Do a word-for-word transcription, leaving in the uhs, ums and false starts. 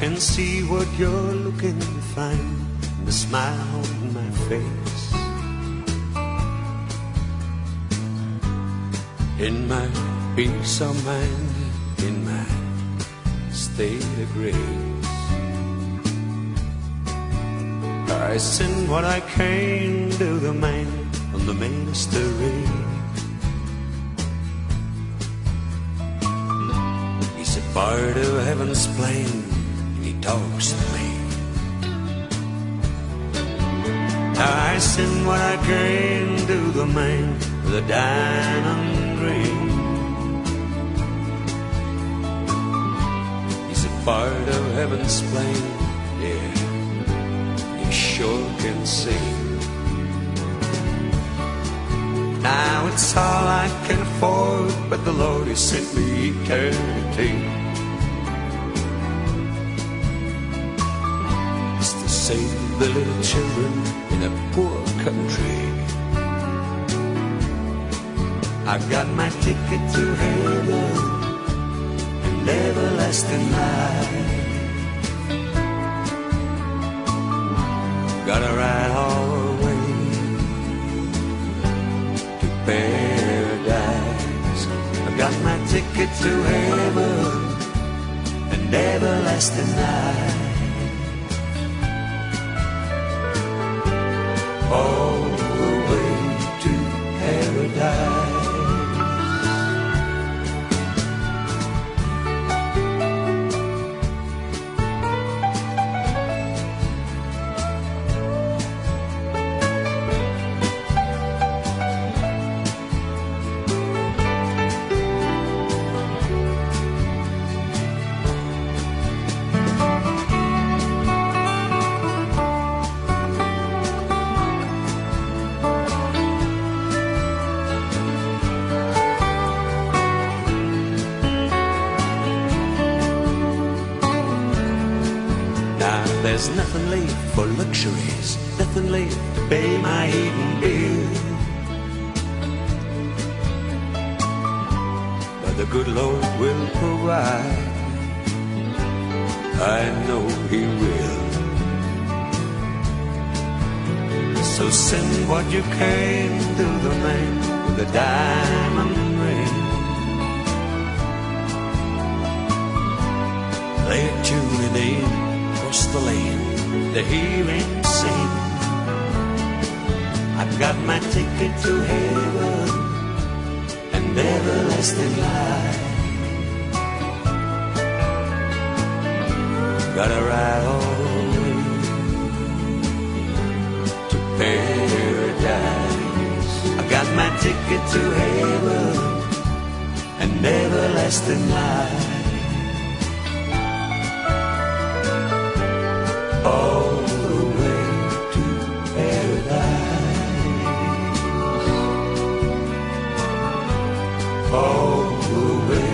can see what you're looking to find in the smile on my face. In my peace of mind, in my state of grace, I send what I can to the man on the ministry. He's a part of heaven's plan, and he talks to me. I send what I can to the man with a diamond ring. He's a part of heaven's plan, yeah, he sure can sing. Now it's all I can afford, but the Lord has sent me eternity. It's to save the little children in a poor country. I got my ticket to heaven and everlasting life. Gotta ride all the way to paradise. I got my ticket to heaven and everlasting life. All the way to paradise. There's nothing left for luxuries, nothing left to pay my eating bill. But the good Lord will provide, I know He will. So send what you can to the man with the diamond ring. They're tuning in the land to hear him sing. I've got my ticket to heaven and everlasting life. Gotta ride all the way to paradise. I got my ticket to heaven and everlasting life. All the way to paradise. All the way.